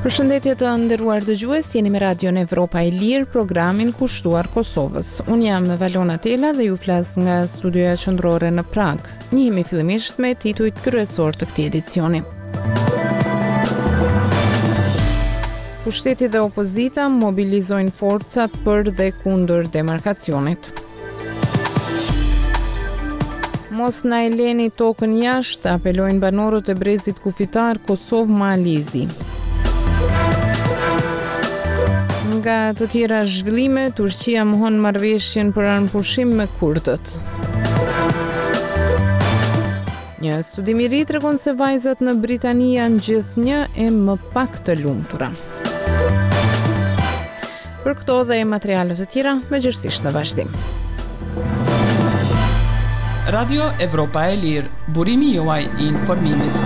Përshëndetje të nderuar dëgjues, jeni me Radion Evropa e Lirë, programin kushtuar Kosovës. Unë jam Valona Tela dhe ju flas nga studioja qendrore në Prag. Njihemi fillimisht me titujt kryesor të këtij edicioni. Pushteti dhe opozita mobilizojnë forcat për dhe kundër demarkacionit. Mos na e leni tokën jashtë, apelojnë banorët e brezit kufitar Kosovë-Malizi. Nga të tjera zhvillime, Turqia mohon marrëveshjen për anëpushim me kurdët. Një studim i ri tregon se vajzat në Britani janë gjithnjë e më pak të lumtura. Për këto dhe materiale të tjera, megjithësisht në vazhdim. Radio Evropa e Lirë, burimi juaj i informimit.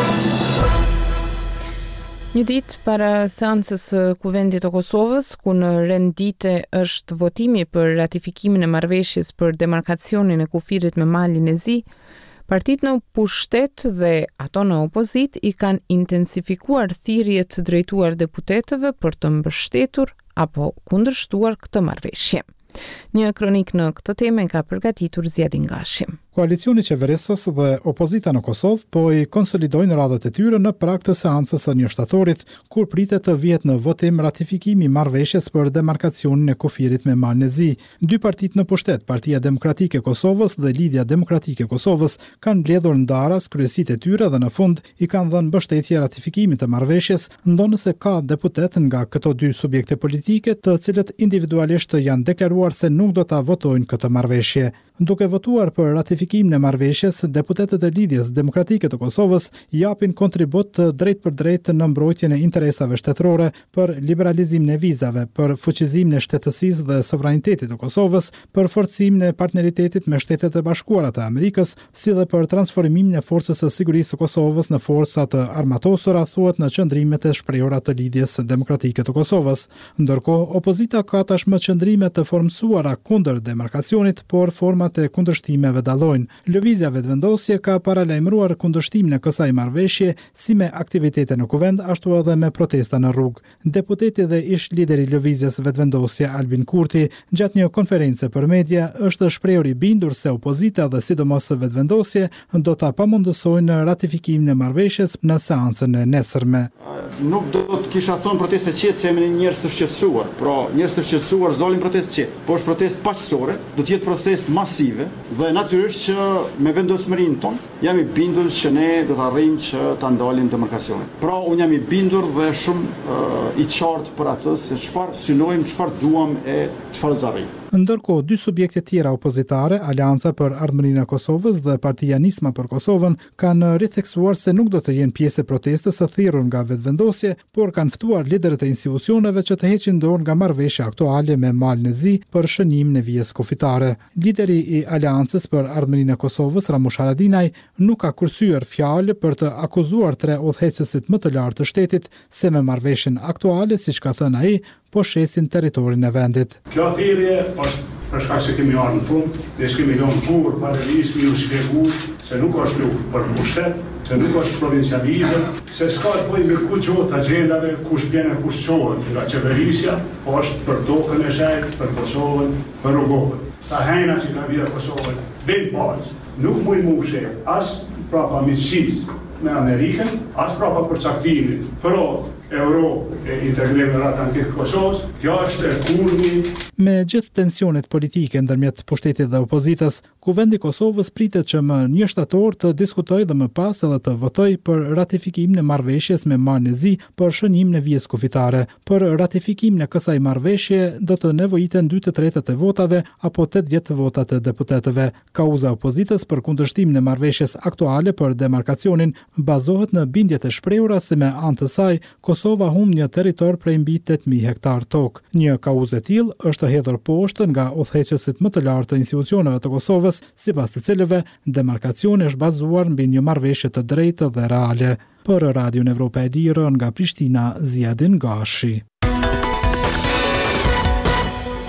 Një ditë para seancës së Kuvendit të Kosovës, ku në rendite është votimi për ratifikimin e marrëveshjes për demarkacionin e kufirit me Malin e Zi, partitë në pushtet dhe ato në opozit i kanë intensifikuar thirrjet drejtuar deputetëve për të mbështetur apo kundërshtuar këtë marrëveshje. Një kronik në këtë temë ka përgatitur Zjedin Gashi. Koalicioni qeverisës dhe opozita në Kosovë po i konsolidojnë radhët e tyre në prag të seancës së 1 shtatorit, kur pritet të vihet në votim ratifikimi i marrëveshjes për demarkacionin e kufirit me Malin e Zi. Dy partitë në pushtet, Partia Demokratike e Kosovës dhe Lidhja Demokratike e Kosovës, kanë mbledhur ndaras kryesitë e tyre dhe në fund i kanë dhënë mbështetje ratifikimit të marrëveshjes, ndonëse ka deputet nga këto dy subjekte politike, të cilët individualisht janë deklaruar se nuk do ta votojnë këtë marrëveshje. Duke votuar për ratifikimin e marrëveshjes, deputetët e Lidhjes Demokratike të Kosovës japin kontribut të drejt në mbrojtjen e interesave shtetërore, për liberalizimin e vizave, për fuqizimin e shtetësisë dhe sovranitetit të Kosovës, për forcimin e partneritetit me Shtetet e Bashkuara të Amerikës, si dhe për transformimin e Forcës së Sigurisë së Kosovës në forca të armatosura, thuhet në qëndrimet e shprehura të Lidhjes Demokratike të Kosovës. Ndërkohë, opozita ka tashmë qëndrime të formsuara kundër demarkacionit, por forma e kundërshtimeve dallojnë. Lëvizja Vetëvendosje ka paralajmëruar kundërshtimin e kësaj marrëveshje si me aktivitete në kuvend, ashtu edhe me protesta në rrugë. Deputeti dhe ish lideri i lëvizjes Vetëvendosje Albin Kurti, gjatë një konference për media, është shprehur i bindur se opozita dhe sidomos Vetëvendosje do ta pamundësojnë ratifikimin e marrëveshjes në seancën e nesërme. Nuk do të kisha thënë protestë qetë se jemi njerëz të shqetësuar. Pra, njerëz të shqetësuar s'dolin protestë qetë, por është protestë paqësore, do të jetë protestë masive dhe natyrisht që me vendosmërinë tonë jam i bindur që ne do të arrijmë që ta ndalim demarkacionin. Pra, unë jam i bindur dhe shumë i qartë për atë se çfarë synojmë, çfarë duam e çfarë do të arrijmë. Ndërkohë, dy subjekte tjera opozitare, Alianca për Ardhmërinë e Kosovës dhe Partia Nisma për Kosovën, kanë ritheksuar se nuk do të jenë pjesë e protestës së thirrur nga Vetëvendosje, por kanë ftuar liderët e institucioneve që të heqin dorë nga marrëveshja aktuale me Malin e Zi për shënimin e vijës kufitare. Lideri i Aleancës për Ardhmërinë e Kosovës, Ramush Haradinaj, nuk ka kursyer fjalë për të akuzuar tre udhëheqësit më të lartë të shtetit se me marrëveshjen aktuale, siç ka thënë ai, po shesin territorin e vendit. Kjo thirrje është për shkak se kemi ardhur në fund, ne kemi lënë kur parelisht ju shpjegoj se nuk është luftë për pushtet, se nuk është provincializëm, se s'ka të bëjë me kuçot agjendave, kush bën e kush çohet nga qeverisja, po është për tokën e shajt, për Kosovën, për rrugovën. Ta hejna që ka vjedhur Kosovën, vend paqë, nuk mund më ushef, as prapa miqësisë me Amerikën, as prapa përcaktimit, fraude, Europë e integrimit atlantik Kosovës, kjo është e kulmi. Me gjithë tensionet politike ndërmjet pushtetit dhe opozitës, Kuvendi i Kosovës pritet që më 1 shtator të diskutojë dhe më pas edhe të votojë për ratifikimin e marrëveshjes me Malin e Zi për shënimin e vijës kufitare. Për ratifikimin e kësaj marrëveshje do të nevojiten 2/3 e votave apo 80 votat e deputetëve. Kauza e opozitës për kundërshtimin e marrëveshjes aktuale për demarkacionin bazohet në bindjet e shprehura se me anë të saj Kosova humb një territor prej mbi 8.000 hektar tokë. Një kauzë e tillë është hedhur poshtë nga udhëheqësit më të lartë të institucioneve të Kosovës, sipas të cilëve demarkacioni është bazuar mbi një marrëveshje të drejtë dhe reale. Për Radion Evropa e Lirë nga Prishtina, Zjedin Gashi.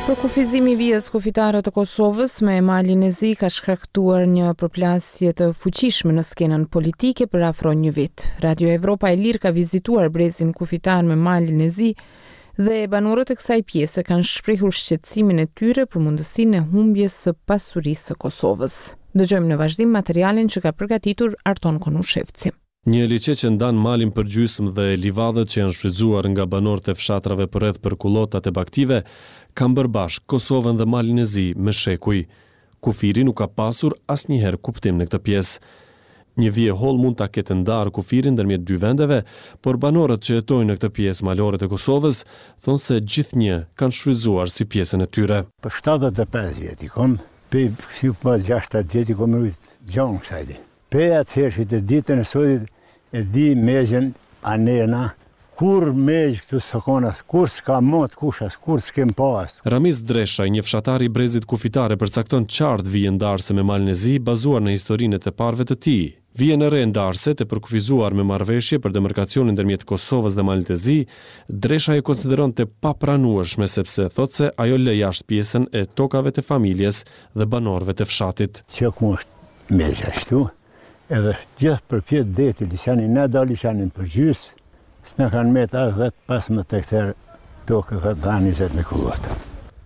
Për kufizimi i vijës kufitare të Kosovës me malin e zi ka shkaktuar një përplasje të fuqishme në skenën politike për afro një vit. Radio Evropa e Lirë ka vizituar brezin kufitar me malin e zi dhe banorët e kësaj pjese kanë shprehur shqetësimin e tyre për mundësinë e humbjes së pasurisë së Kosovës. Dëgjojmë në vazhdim materialin që ka përgatitur Arton Konushevci. Një liçe që ndan malin për gjysmë dhe livadët që janë shfrytzuar nga banorët e fshatrave përreth për kullotat e baktive, kanë bërë bashkë Kosovën dhe malin e zi me shekuj. Kufiri nuk ka pasur asnjëherë kuptim në këtë pjesë. Një vije holl mund ta ketë ndarë kufirin ndërmjet dy vendeve, por banorët që jetojnë në këtë pjesë malore të Kosovës thonë se gjithnjë kanë shfrytzuar si pjesën e tyre. Për 75 vjet i kom, pe si pas 60 vjet i kom rrit gjon kësaj. Pe atëherë të ditën e sotit e di megjen anena, kur megj këtu sokonas, kur s'ka mot kushas, kur s'kem pas. Ramiz Dresha, një fshatar i brezit kufitare, përcakton qartë vijen ndarse me malin e zi bazuar në historinë e parëve të tij. Vijen e re ndarse të përkufizuar me marrëveshje për demarkacionin ndërmjet Kosovës dhe malit e zi, Dresha e konsideron të papranueshme sepse thotë se ajo lë jashtë pjesën e tokave të familjes dhe banorëve të fshatit. Që ku është megj ashtu, edhe gjithë përpjet deti liçanin, na dal liçanin për gjys, s'na kanë met as 10-15 hektar tokë dhe 20 me kullota.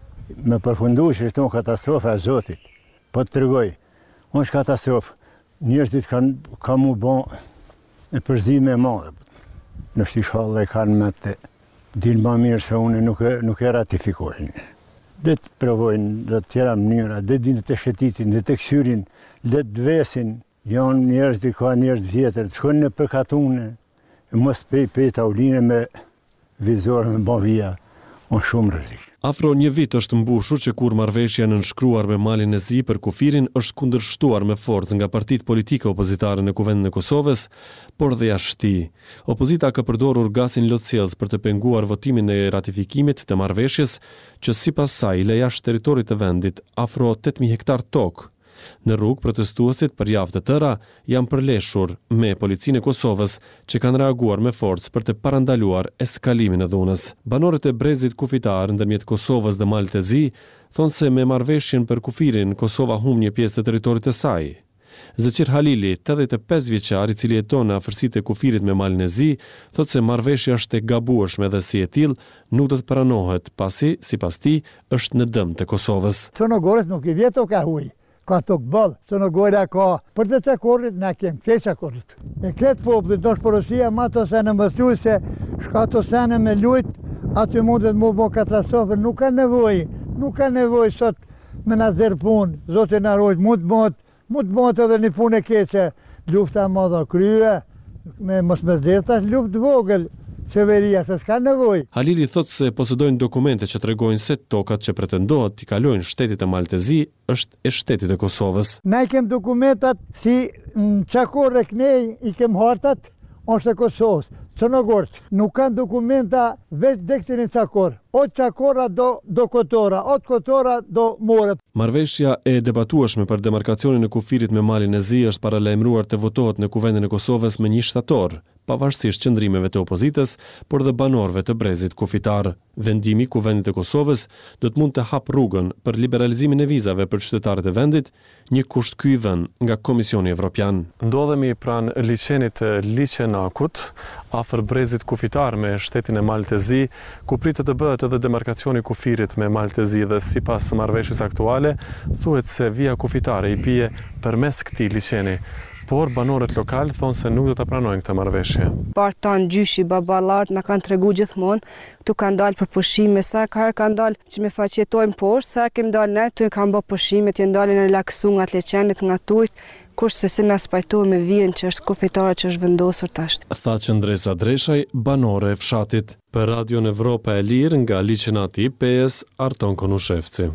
Me përfundu që është katastrofa e Zotit, po të tregoj, unë është katastrofë, njerëzit kanë mu bon e përzime e madhe. Në shtishalë dhe kanë me të dilë ma mirë se unë nuk e ratifikojnë. Dhe të provojnë, dhe të tjera mënyra, dhe të shetitin, dhe të këshyrin, dhe të dvesin. Janë njerëzit, ka njerëz vjetër, të shkojnë në përkatune, e mos pej tauline me vizore, me bavija, unë shumë rëzik. Afro një vit është mbushur që kur marrëveshja nënshkruar me malin e zi për kufirin është kundërshtuar me forcë nga partitë politike opozitare në Kuvendin e Kosovës, por dhe jashtë. Opozita ka përdorur gasin lotësjellës për të penguar votimin e ratifikimit të marrëveshjes, që sipas saj lë jashtë territorit të vendit afro 8000 hektar tokë. Në rrugë, protestuesit për javë të tëra janë përleshur me policinë e Kosovës që kanë reaguar me forcë për të parandaluar eskalimin e dhunës. Banorët e brezit kufitar ndërmjet Kosovës dhe malit e zi thonë se me marrëveshjen për kufirin Kosova humb një pjesë të territorit të saj. Zëqir Halili, 85 vjeçar i cili jeton në afërsitë e kufirit me malin e zi, thotë se marrëveshja është e gabueshme dhe si e tillë nuk do të pranohet pasi, sipas tij, është në dëm të Kosovës. Çonogorës nuk i vjeto ka huj. Ka tokë balë, Çonogorja ka, për të çakorit na kem të çakorit. E këtë popullit do shporosia ma të se në mësu se shka të sene me lujt, aty mundet mu bo katastrofë, nuk ka nevoj sot me na zërë punë, Zotin na rojt, mund të mot edhe një punë e keqe, lufta madha krye, mos me zërë tash luft vogël, qeveria, se s'ka nevoj. Halili thotë se posedojnë dokumente që tregojnë se tokat që pretendohet t'i kalojnë shtetit e Malit e Zi është e shtetit e Kosovës. Ne kem dokumentat si në Çakor e Knej i kem hartat, është e Kosovës. Çonogorç nuk kanë dokumenta vetë dektin e Çakor. O Çakora do Kotora, o Kotora do More. Marrëveshja e debatueshme për demarkacionin e kufirit me malin e zi është paralajmëruar të votohet në Kuvendin e Kosovës më 1 shtator, pavarësisht qëndrimeve të opozitës, por dhe banorëve të brezit kufitar. Vendimi i Kuvendit të Kosovës do të mund të hap rrugën për liberalizimin e vizave për qytetarët e vendit, një kusht ky i vënë nga Komisioni Evropian. Ndodhemi pranë liçenit të Liçenakut, afër brezit kufitar me shtetin e Malit e Zi, ku pritet të bëhet edhe demarkacioni kufirit me Malit e Zi dhe sipas marrëveshjes aktuale, thuhet se vija kufitare i bie përmes këtij liçeni. Por banorët lokal thonë se nuk do ta pranojnë këtë marrëveshje. Partan gjyshi babalart na kanë tregu gjithmonë, këtu kanë dalë për pushime, sa herë kanë dalë që me faqetojnë poshtë, sa kem dalë ne, tu kanë bë pushime, të ndalën në relaksu nga leqenit, nga tujt, kurse se na spajtohen me vijën që është kufitare që është vendosur tash. Tha Qëndresa Dreshaj, banore e fshatit. Për Radion Evropa e Lirë nga liçenati PS Arton Konushevci.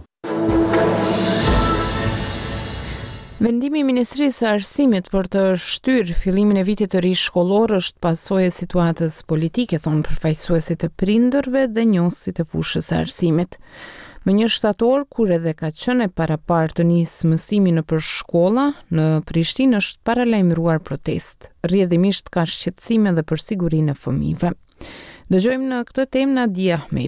Vendimi i Ministrisë së Arsimit për të shtyrë fillimin e vitit të ri shkollor është pasojë e situatës politike, thonë përfaqësuesit e prindërve dhe njohësit e fushës së arsimit. Më 1 shtator, kur edhe ka qenë parapar të nisë mësimi nëpër shkolla, në Prishtinë është paralajmëruar protestë. Rrjedhimisht ka shqetësime edhe për sigurinë e fëmijëve. Dëgjojmë në këtë temë Nadia Ahmetin.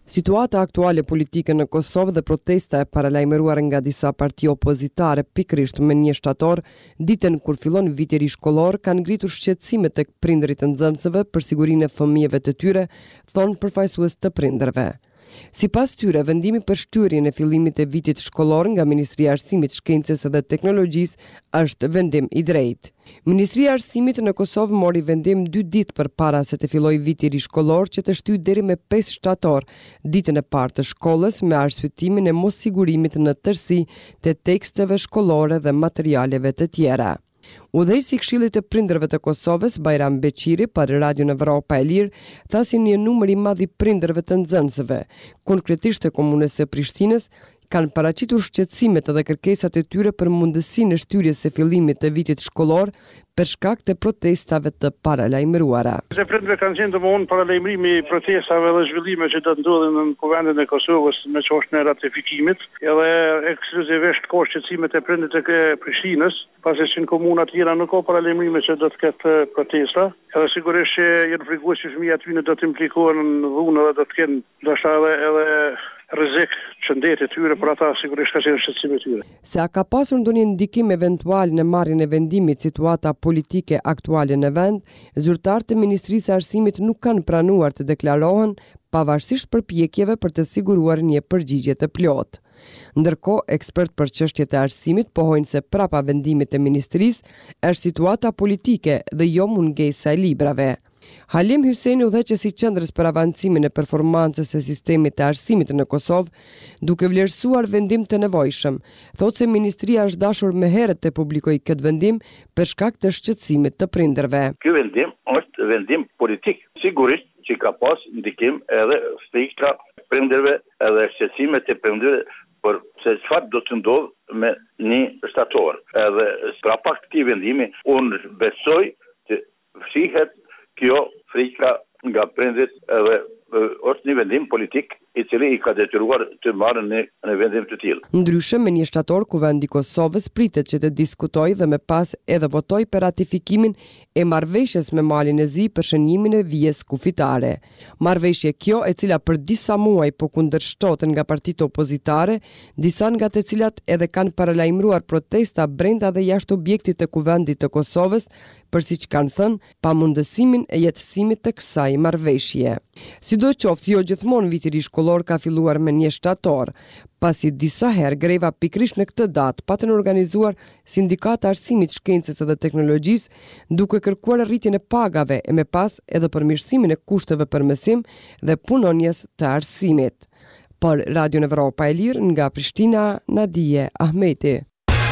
Situata aktuale politike në Kosovë dhe protesta e paralajmëruar nga disa parti opozitare pikërisht me 1 shtator, ditën kur fillon viti ri shkollor, kanë ngritur shqetësime tek prindërit e nxënësve për sigurinë e fëmijëve të tyre, thonë përfaqësues të prindërve. Sipas tyre, vendimi për shtyrjen e fillimit të vitit shkollor nga Ministria e Arsimit, Shkencës dhe Teknologjisë është vendim i drejtë. Ministria e Arsimit në Kosovë mori vendim 2 ditë përpara se të fillojë viti ri shkollor që të shtyjë deri me 5 shtator, ditën e parë të shkollës me arsyetimin e mossigurimit në tërësi të teksteve shkollore dhe materialeve të tjera. Udhëheqësi i Këshillit të Prindërve të Kosovës, Bajram Beqiri, për Radion Evropa e Lirë, tha se një numër i madh i prindërve të nxënësve, konkretisht të komunës së Prishtinës, kanë paraqitur shqetësimet dhe kërkesat e tyre për mundësinë e shtyrjes së fillimit të vitit shkollor për shkak të protestave të paralajmëruara. Se prindërve kanë qenë domosdoshmë paralajmërimi i protestave dhe zhvillimeve që do të ndodhin në kuvendin e Kosovës me çështën e ratifikimit, edhe ekskluzivisht ka shqetësimet e prindërit të Prishtinës, pasi që në komuna të tjera nuk ka paralajmërime që do të ketë protesta, edhe sigurisht që janë frikuar që fëmijët aty do të implikohen në dhunë dhe do të kenë ndoshta edhe rrezik shëndetit e tyre, por ata sigurisht ka qenë shqetësim e tyre. Se a ka pasur ndonjë ndikim eventual në marrjen e vendimit situata politike aktuale në vend, zyrtarët e Ministrisë së Arsimit nuk kanë pranuar të deklarohen pavarësisht përpjekjeve për të siguruar një përgjigje të plotë. Ndërkohë, ekspert për çështjet e arsimit pohojnë se prapa vendimit të ministrisë është situata politike dhe jo mungesa e librave. Halim Hyseni, udhëheqësi i Qendrës për avancimin e performancës së sistemit të arsimit në Kosovë, duke vlerësuar vendim të nevojshëm, thotë se ministria është dashur më herët të publikojë këtë vendim për shkak të shqetësimit të prindërve. Ky vendim është vendim politik. Sigurisht që ka pas ndikim edhe frika prindërve edhe shqetësimet e prindërve për se çfarë do të ndodhë me 1 shtator. Edhe prapa këtij vendimi unë besoj të fshihet kjo frika nga prindrit edhe është një vendim politik i cili i ka detyruar të marrë në vendim të tillë. Ndryshe, me 1 shtator kuvendi i Kosovës pritet që të diskutojë dhe më pas edhe votojë për ratifikimin e marrëveshjes me Malin e Zi për shënimin e vijës kufitare. Marrëveshje kjo e cila për disa muaj po kundërshtohet nga partitë opozitare, disa nga të cilat edhe kanë paralajmëruar protesta brenda dhe jashtë objektit të kuvendit të Kosovës, për siç kanë thënë, pamundësimin e jetësimit të kësaj marrëveshje. Sidoqoftë, jo gjithmonë viti ri shkollor ka filluar me 1 shtator, pasi disa herë greva pikërisht në këtë datë patën organizuar Sindikata Arsimit, Shkencës dhe Teknologjisë, duke kërkuar rritjen e pagave e më pas edhe përmirësimin e kushteve për mësim dhe punonjes të arsimit. Për Radion Evropa e Lirë, nga Prishtina, Nadije Ahmeti.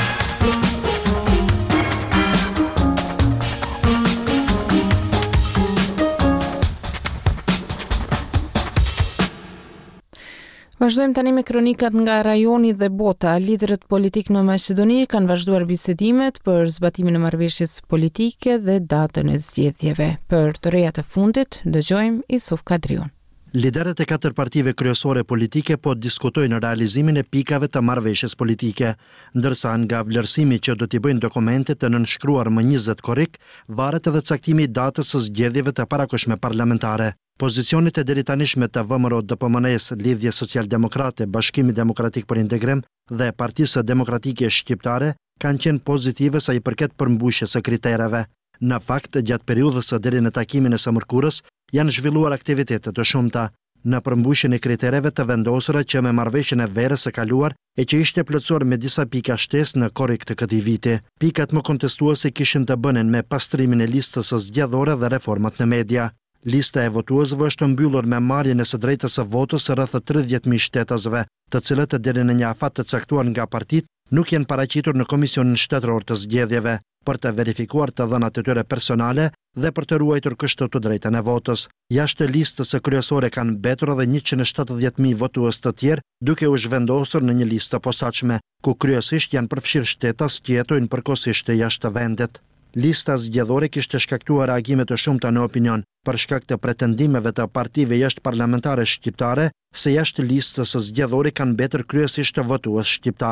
Vazhdojmë tani me kronikat nga rajoni dhe bota. Liderët politik në Maqedoni kanë vazhduar bisedimet për zbatimin e marrëveshjes politike dhe datën e zgjedhjeve. Për të rejat e fundit, dëgjojmë Isuf Kadriun. Liderët e 4 partive kryesore politike po diskutojnë realizimin e pikave të marrëveshjes politike, ndërsa nga vlerësimi që do t'i bëjnë dokumentet të nënshkruar më 20 korrik, varet edhe caktimi i datës së zgjedhjeve të parakoshme parlamentare. Pozicionet e deritanishme të VMRO-DPMN-s, Lidhje Social-Demokrate, Bashkimi Demokratik për Integrim dhe Partisë Demokratike Shqiptare kanë qenë pozitive sa i përket përmbushjes së kritereve. Në fakt, gjatë periudhës së deri në takimin e së mërkurës, janë zhvilluar aktivitete të shumta në përmbushjen e kritereve të vendosura që me marrëveshjen e verës së kaluar e që ishte plotësuar me disa pika shtesë në korrik të këtij viti. Pikat më kontestuese kishin të bënin me pastrimin e listës së zgjedhore dhe reformat në media. Lista e votuesve është mbyllur me marrjen e së drejtës së votës së rreth 30.000 shtetësve, të cilët deri në një afat të caktuar nga partitë nuk janë paraqitur në Komisionin Shtetëror të Zgjedhjeve për të verifikuar të dhënat e tyre personale dhe për të ruajtur kështu të drejtën e votës. Jashtë listës së kryesore kanë mbetur edhe 170.000 votues të tjerë, duke u zhvendosur në një listë të posaçme, ku kryesisht janë përfshirë shtetas që jetojnë përkohësisht jashtë vendit. Lista zgjedhore kishte shkaktuar reagime të shumta në opinion për shkak të pretendimeve të partive jashtë parlamentare shqiptare se jashtë listës së zgjedhore kanë mbetur kryesisht votues shqiptar.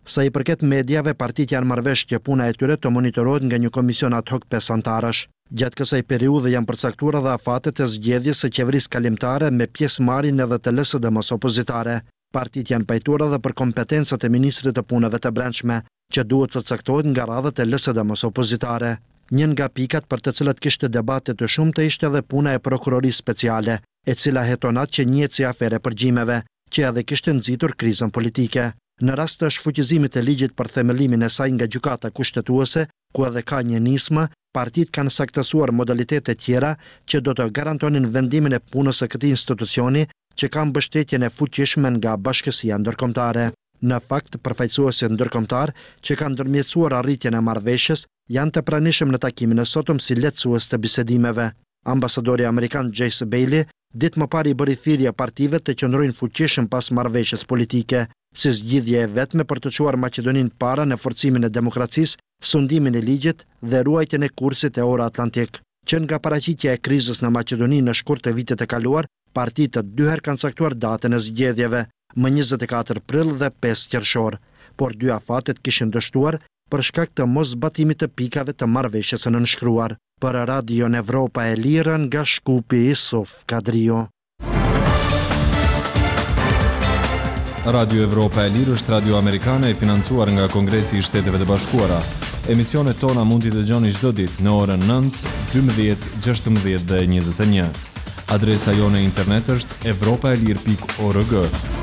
Sa I përket mediave, partitë janë marrëvesh që puna e tyre të monitorohet nga një komision ad hoc 5 antarësh. Gjatë kësaj periudhe janë përcaktuar edhe afatet e zgjedhjes së qeverisë kalimtare me pjesëmarrjen edhe të LSD-mos opozitare. Partitë janë pajtuar edhe për kompetencat e ministrit të punëve të brendshme, që duhet të caktohet nga radhët e LSD-mos opozitare. Një nga pikat për të cilat kishte debate të shumta ishte edhe puna e prokurorisë speciale, e cila hetonat që njihet si afere përgjimeve, që edhe kishte nxitur krizën politike. Në rast të shfuqizimit të ligjit për themellimin e saj nga gjykata kushtetuese, ku edhe ka një nismë, partitë kanë saktësuar modalitete tjera që do të garantonin vendimin e punës së këtij institucioni, që ka mbështetjen e fuqishme nga bashkësia ndërkombëtare. Në fakt, përfaqësuesit ndërkombëtar që kanë ndërmjetësuar arritjen e marrëveshjes janë të pranishëm në takimin e sotëm si lehtësues të bisedimeve. Ambasadori amerikan Jace Bailey ditë më parë I bëri thirrje partive të qëndrojnë fuqishëm pas marrëveshjes politike, si zgjidhje e vetme për të çuar Maqedoninë para në forcimin e demokracisë, sundimin e ligjit dhe ruajtjen e kursit Euro-Atlantik. Që nga paraqitja e krizës në Maqedoni në shkurt të vitit të kaluar, partitë të dy herë kanë caktuar datën e zgjedhjeve, më 24 prill dhe 5 qershor, por dy afatet kishin dështuar për shkak të mosbatimit të pikave të marrëveshjes së nënshkruar. Për Radio Evropa e Lirë nga Shkupi Isuf Kadrio. Radio Evropa e Lirë është radio amerikane e financuar nga Kongresi I Shteteve të Bashkuara. Emisionet tona mund t'i dëgjoni çdo ditë në orën 9, 12, 16 dhe 21. Adresa jone internet është evropaelir.org.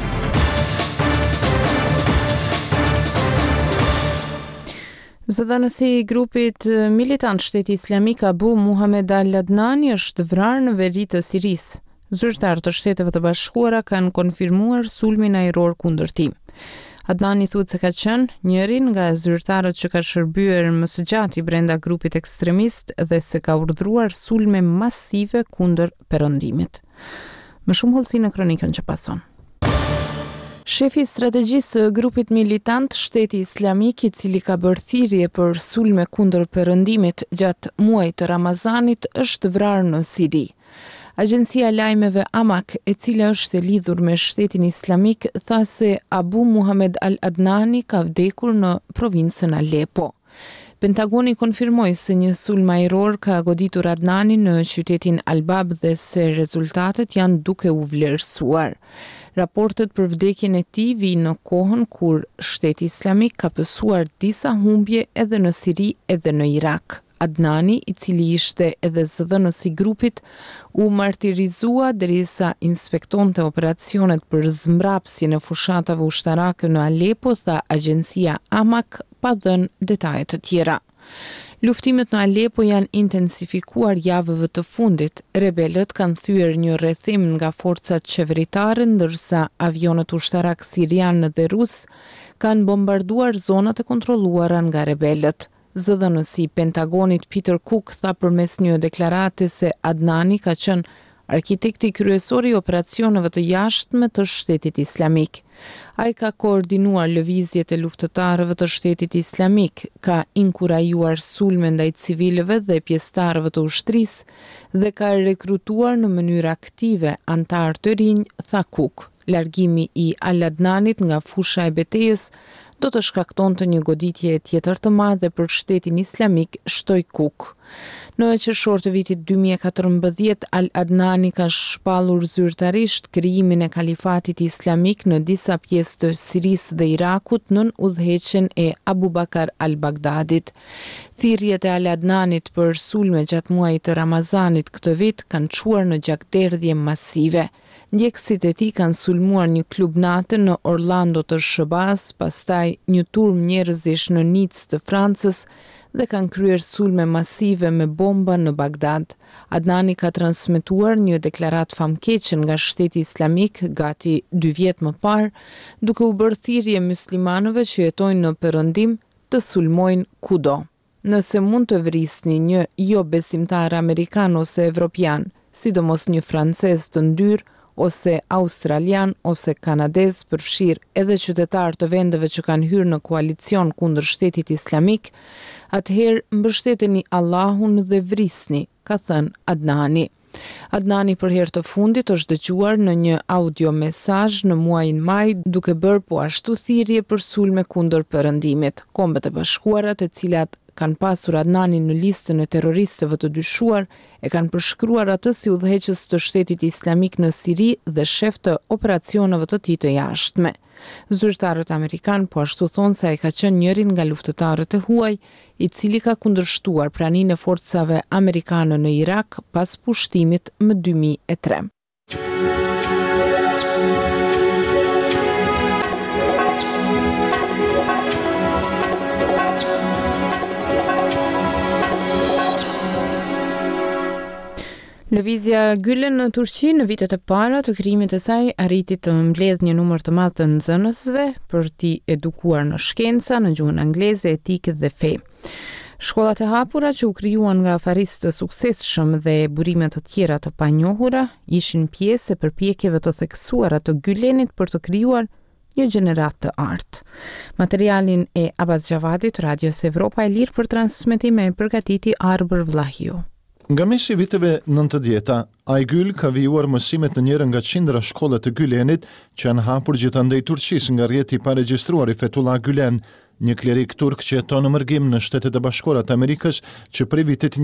Zëdhënësi I grupit militant Shteti Islamik Abu Muhammed al-Adnani është vrarë në veri të Sirisë. Zyrtarët të Shteteve të Bashkuara kanë konfirmuar sulmin ajror kundër tij. Adnani thuhet se ka qenë njëri nga zyrtarët që ka shërbyer më së gjati brenda grupit ekstremist dhe se ka urdhëruar sulme masive kundër perëndimit. Më shumë hollësi në kronikën që pason. Shefi I strategjisë së grupit militant Shteti Islamik, I cili ka bërë thirrje për sulme kundër perëndimit gjatë muajit të Ramazanit, është vrarë në Siri. Agjencia e lajmeve Amak, e cila është e lidhur me Shtetin Islamik, tha se Abu Muhammed al-Adnani ka vdekur në provincën Aleppo. Pentagoni konfirmoi se një sulm ajror ka goditur Adnanin në qytetin Albab dhe se rezultatet janë duke u vlerësuar. Raportet për vdekjen e tij vijnë në kohën kur Shteti Islamik ka pësuar disa humbje edhe në Siri edhe në Irak. Adnani, I cili ishte edhe zëdhënës I grupit, u martirizua derisa inspektonte operacionet për zmbrapsjen e fushatave ushtarake në Aleppo, tha agjencia Amak, pa dhënë detaje të tjera. Luftimet në Aleppo janë intensifikuar javëve të fundit. Rebelët kanë thyer një rrethim nga forcat qeveritare, ndërsa avionet ushtarak sirian dhe rus kanë bombarduar zonat e kontrolluara nga rebelët. Zëdhënësi I Pentagonit Peter Cook tha përmes një deklarate se Adnani ka qenë arkitekti kryesor I operacioneve të jashtme të Shtetit Islamik. Ai ka koordinuar lëvizjet e luftëtarëve të Shtetit Islamik, ka inkurajuar sulme ndaj civilëve dhe pjesëtarëve të ushtrisë dhe ka rekrutuar në mënyrë aktive antarë të rinj, tha Cook. Largimi I al-Adnanit nga fusha e betejës do të shkaktonte një goditje tjetër të madhe për Shtetin Islamik, shtoi Cook. Në qershor të vitit 2014, al-Adnani ka shpallur zyrtarisht krijimin e kalifatit islamik në disa pjesë të Sirisë dhe Irakut nën udhëheqjen e Abu Bakar al-Baghdadit. Thirrjet e al-Adnanit për sulme gjatë muajit të Ramazanit këtë vit kanë çuar në gjakderdhje masive. Ndjekësit e tij kanë sulmuar një klub nate në Orlando të SHBA-s, pastaj një turm njerëzish në Nicë të Francës dhe kanë kryer sulme masive me bomba në Bagdad. Adnani ka transmetuar një deklaratë famkeqe nga Shteti Islamik gati 2 vjet më parë, duke u bërë thirrje muslimanëve që jetojnë në perëndim të sulmojnë kudo. Nëse mund të vrisni një jo besimtar amerikan ose evropian, sidomos një francez të ndyrë, ose australian ose kanadez, përfshirë edhe qytetarë të vendeve që kanë hyrë në koalicion kundër Shtetit Islamik, atëherë mbështeteni Allahun dhe vrisni, ka thënë Adnani. Adnani për herë të fundit është dëgjuar në një audio mesazh në muajin maj duke bërë po ashtu thirrje për sulme kundër perëndimit. Kombet e Bashkuara, të cilat kanë pasur Adnanin në listën e terroristëve të dyshuar, e kanë përshkruar atë si udhëheqës të Shtetit Islamik në Siri dhe shef të operacioneve të tij të jashtme. Zyrtarët amerikan po ashtu thonë se ai ka qenë njërin nga luftëtarët e huaj, i cili ka kundërshtuar praninë e forcave amerikane në Irak pas pushtimit më 2003. Lëvizja Gülen në Turqi në vitet e para të krijimit të saj arriti të mbledh një numër të madh të nxënësve për t'i edukuar në shkenca, në gjuhën angleze, etikë dhe fe. Shkollat e hapura që u krijuan nga afaristë të suksesshëm dhe burime të tjera të panjohura ishin pjesë e përpjekjeve të theksuara të Gülenit për të krijuar një gjenerat të artë. Materialin e Abbas Gjavadit, Radios Evropa e Lirë për transmetime e përgatiti Arbër Vlahiu. Nga mesi viteve 90-ta, Aygül ka vijuar mësimet në njërë nga qindra shkollet të Gülenit që janë hapur gjithandej Turqisë nga rrjeti i paregjistruar i Fethullah Gülen, një klerik turk që jeton në mërgim në Shtetet e Bashkuara të Amerikës që prej vitit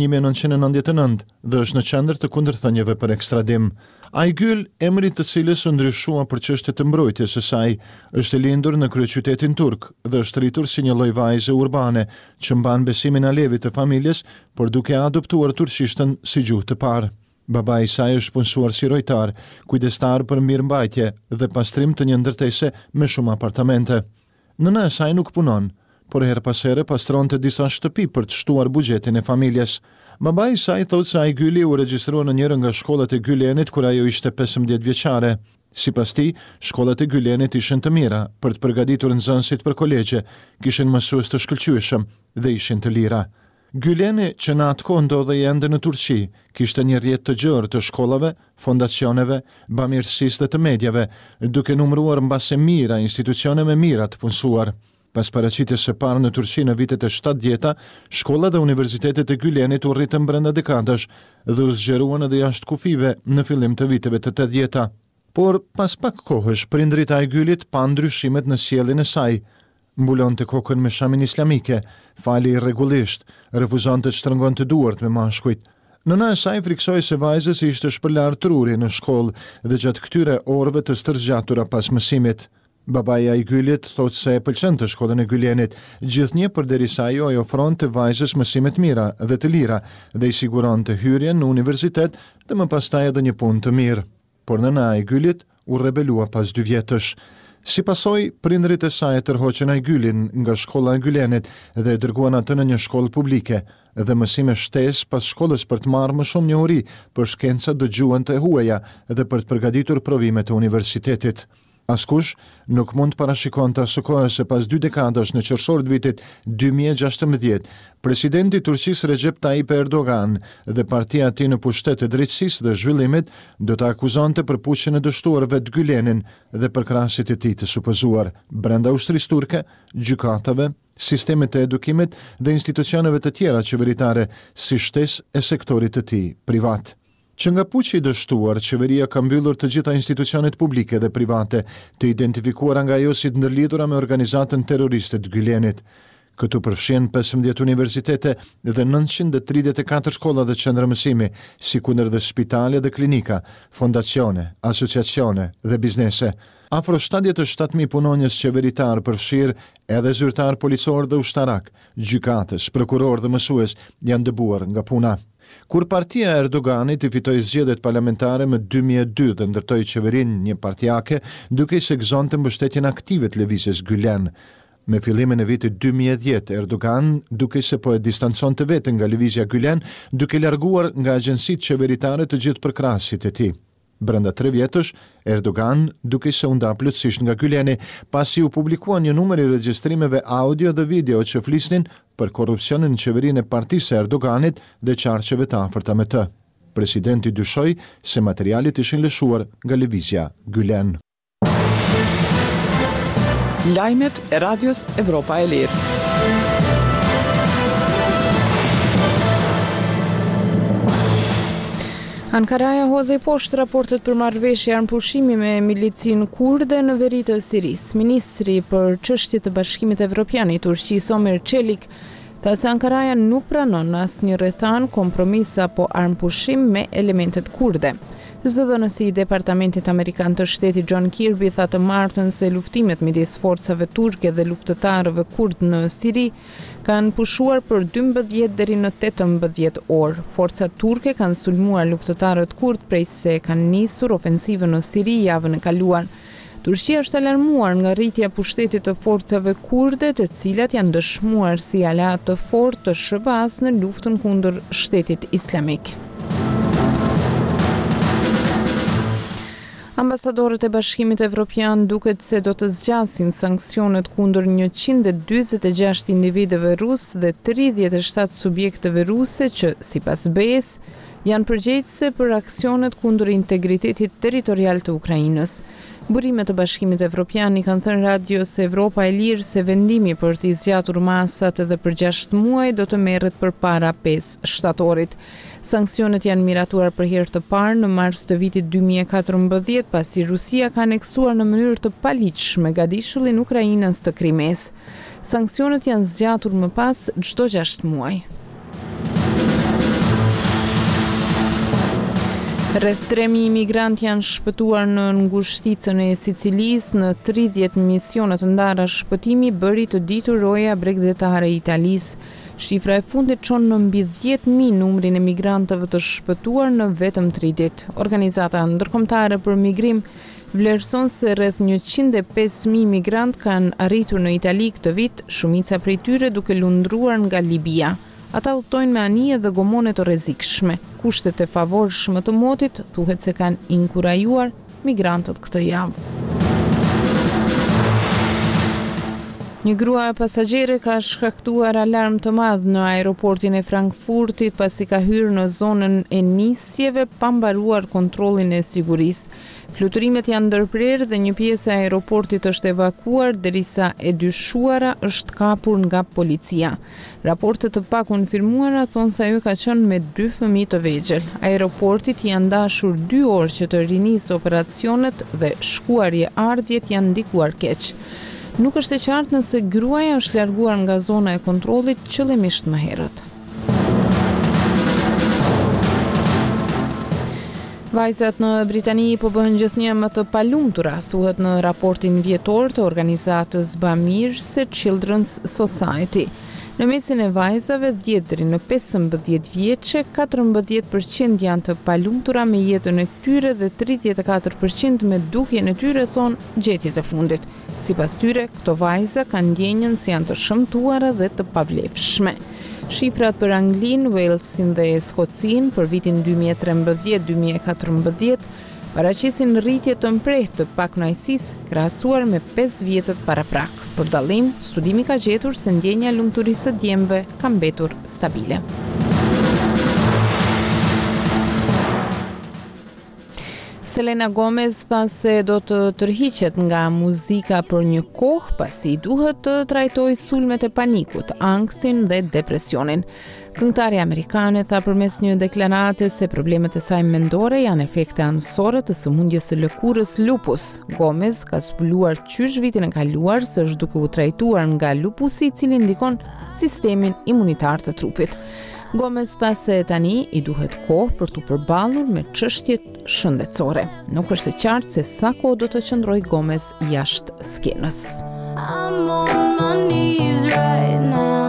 1999 dhe është në qendër të kundërthënieve për ekstradim. Aygül, emri të cilës u ndryshua për çështjet të mbrojtjes së saj, është e lindur në kryeqytetin turk dhe është rritur si një lloj vajze urbane që mban besimin alevit të familjes, por duke adoptuar turqishtën si gjuhë të parë. Babai i saj është punësuar si rojtar, kujdestar për mirëmbajtje dhe pastrim të një ndërtese me shumë apartamente. Nëna e saj nuk punon, por her pas here pastronte disa shtëpi për të shtuar buxhetin e familjes. Babai i saj thotë se Aygyli u regjistrua në njëra nga shkollat e Gülenit kur ajo ishte 15 vjeçare. Sipas tij, shkollat e Gülenit ishin të mira për të përgatitur nxënësit për kolegje, kishin mësues të shkëlqyeshëm dhe ishin të lira. Güleni, që në atë kohë ndodhej ende në Turqi, kishte një rrjet të gjerë të shkollave, fondacioneve, bamirësisë dhe të medjave, duke numëruar mbase mira institucione me mira të punësuar. Pas paraqitjes së parë në Turqi në vitet e 70-ta, shkolla dhe universitetet e Gülenit u rritën brenda dekadash dhe u zgjeruan edhe jashtë kufive në fillim të viteve të 80-ta. Por pas pak kohësh, prindrit e Aygylit pa ndryshimet në sjelljen e saj. Mbulonte kokën me shamin islamike, fali irregullisht, refuzonte të shtrëngonte duart me mashkujt. Nëna e saj friksoi se vajzës i ishte shpërlar truri në shkollë dhe gjatë këtyre orëve të stërgjatura pas mësimit. Babai i Aygylit thotë se e pëlqente shkollën e Gülenit, gjithnjë përderisa ajo i ofronte vajzës mësime të mira dhe të lira dhe i siguronte hyrjen në universitet dhe më pastaj edhe një punë të mirë. Por nëna e Aygylit u rebelua pas 2 vjetësh. Si pasoj, prindrit e saj e tërhoqën Aygylin nga shkolla e Gülenit dhe e dërguan atë në një shkollë publike dhe mësime shtesë pas shkollës për të marrë më shumë njohuri për shkencat dhe gjuhën të huaja dhe për të përgatitur provimet e universitetit. Askush nuk mund parashikonte asë se pas 2 dekadash në qershor të vitit 2016, presidenti i Turqisë Recep Tayyip Erdogan dhe partia e tij në pushtet të drejtësisë dhe zhvillimit do të akuzonte për pushjen e dështuarve të Gülenin dhe për krahasit e tij të supozuar brenda ushtrisë turke, gjykatave, sistemit të edukimit dhe institucioneve të tjera qeveritare si shtesë e sektorit të tij privat. Që nga puqi i dështuar, qeveria ka mbyllur të gjitha institucionet publike dhe private të identifikuara nga ajo si të ndërlidhura me organizatën terroriste të Gülenit. Këtu përfshin 15 universitete dhe 934 shkolla dhe qendra mësimi, sikundër dhe spitale dhe klinika, fondacione, asociacione dhe biznese. Afro 77.000 punonjës qeveritar përfshirë edhe zyrtar policor dhe ushtarak, gjykatës, prokuror dhe mësues janë dëbuar nga puna. Kur partia e Erdoganit i fitoi zgjedhjet parlamentare më 2002 dhe ndërtoi qeverinë një partijake, duke i se gëzonte mbështetjen aktive të lëvizjes Gülen. Me fillimin e vitit 2010, Erdogan duke se po e distanconte veten nga lëvizja Gülen, duke larguar nga agjensitë qeveritare të gjithë përkrahasit e tij. Brenda 3 vjetësh, Erdogan duke se u nda plotësisht nga Güleni, pasi u publikua një numër i regjistrimeve audio dhe video që flisnin për korrupsionin në qeverinë e partisë së Erdoganit dhe qarqeve të afërta me të. Presidenti dyshoi se materialet ishin lëshuar nga lëvizja Gülen. Lajmet e Radios Evropa e Lirë. Ankaraja hodhi poshtë raportet për marrëveshje armëpushimi me milicin kurde në veri të Sirisë. Ministri për çështje të Bashkimit Evropian i Turqisë Omer Çelik tha se Ankaraja nuk pranon asnjë rrethan, kompromis apo armëpushim me elementet kurde. Zëdhënësi i Departamentit Amerikan të Shtetit John Kirby tha të martën se luftimet midis forcave turke dhe luftëtarëve kurd në Siri kanë pushuar për 12 deri në 18 orë. Forcat turke kanë sulmuar luftëtarët kurd prej se kanë nisur ofensivën në Siri javën e kaluar. Turqia është alarmuar nga rritja pushtetit të forcave kurde, të cilat janë dëshmuar si aleat të fortë të SHBA-s në luftën kundër Shtetit Islamik. Ambasadorët e Bashkimit Evropian duket se do të zgjasin sanksionet kundër 146 individëve rus dhe 37 subjekteve ruse që, sipas BE-s, janë përgjegjëse për aksionet kundër integritetit territorial të Ukrainës. Burimet të Bashkimit Evropian i kanë thënë Radios Evropa e Lirë se vendimi për t'i zgjatur masat edhe për 6 muaj do të merret përpara 5 shtatorit. Sanksionet janë miratuar për herë të parë në mars të vitit 2014, pasi Rusia ka aneksuar në mënyrë të paligjshme gadishullin ukrainës të Krimes. Sanksionet janë zgjatur më pas çdo 6 muaj. Rreth 3.000 imigrantë janë shpëtuar në ngushticën e Sicilisë në 30 misione të ndara shpëtimi bëri të ditur roja bregdetare e Italisë. Shifra e fundit çon në mbi 10.000 numrin e migrantëve të shpëtuar në vetëm 3 ditë. Organizata ndërkombëtare për migrim vlerëson se rreth 105.000 migrantë kanë arritur në Itali këtë vit, shumica prej tyre duke lundruar nga Libia. Ata udhtojnë me anije dhe gomone të rrezikshme. Kushtet e favorshme të motit thuhet se kanë inkurajuar migrantët këtë javë. Një grua e pasagjere ka shkaktuar alarm të madh në aeroportin e Frankfurtit pasi ka hyrë në zonën e nisjeve pa mbaruar kontrollin e sigurisë. Fluturimet janë ndërprerë dhe një pjesë e aeroportit është evakuar derisa e dyshuara është kapur nga policia. Raportet të pakonfirmuara thonë se ajo ka qenë me 2 fëmijë të vegjël. Aeroportit janë dashur 2 orë që të rinisë operacionet dhe shkuarje ardhjet janë ndikuar keq. Nuk është e qartë nëse gruaja është larguar nga zona e kontrollit qëllimisht më herët. Vajzat në Britani po bëhen gjithnjë më të palumtura, thuhet në raportin vjetor të organizatës bamirëse Children's Society. Në mesin e vajzave 10 deri në 15 vjeçe, 14% janë të palumtura me jetën e tyre dhe 34% me dukjen e tyre, thonë gjetjet e fundit. Sipas tyre, këto vajza kanë ndjenjën se janë të shëmtuara dhe të pavlefshme. Shifrat për Anglinë, Walesin dhe Skocinë për vitin 2013-2014 paraqesin rritje të mprehtë të pakënaqësisë krahasuar me 5 vjetët paraprak. Për dallim, studimi ka gjetur se ndjenja lumturisë së djemve ka mbetur stabile. Selena Gomez tha se do të tërhiqet nga muzika për një kohë pasi duhet të trajtojë sulmet e panikut, ankthin dhe depresionin. Këngëtarja amerikane tha përmes një deklarate se problemet e saj mendore janë efekte anësore të sëmundjes së lëkurës lupus. Gomez ka zbuluar qysh vitin e kaluar se është duke u trajtuar nga lupusi i cili ndikon sistemin imunitar të trupit. Gomez tha se tani i duhet kohë për të përballur me çështjet shëndetësore. Nuk është e qartë se sa kohë do të qëndrojë Gomez jashtë skenës. I'm on my knees right now.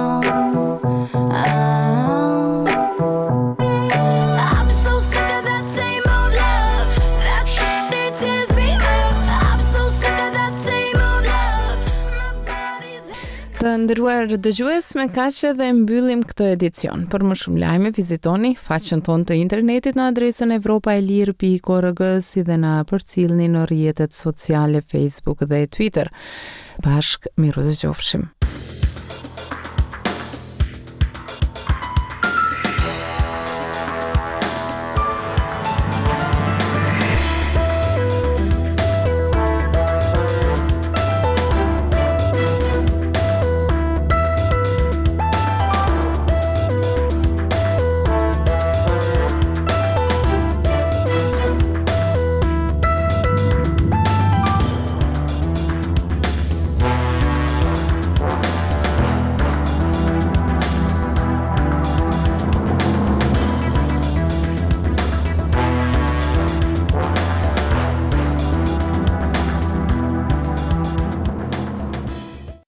Të nderuar dëgjues, me kaq edhe mbyllim këtë edicion. Për më shumë lajme vizitoni faqen tonë të internetit në adresën evropaelir.org si dhe na përcjellni në rrjetet sociale Facebook dhe Twitter. Bashkë miru dëgjofshim.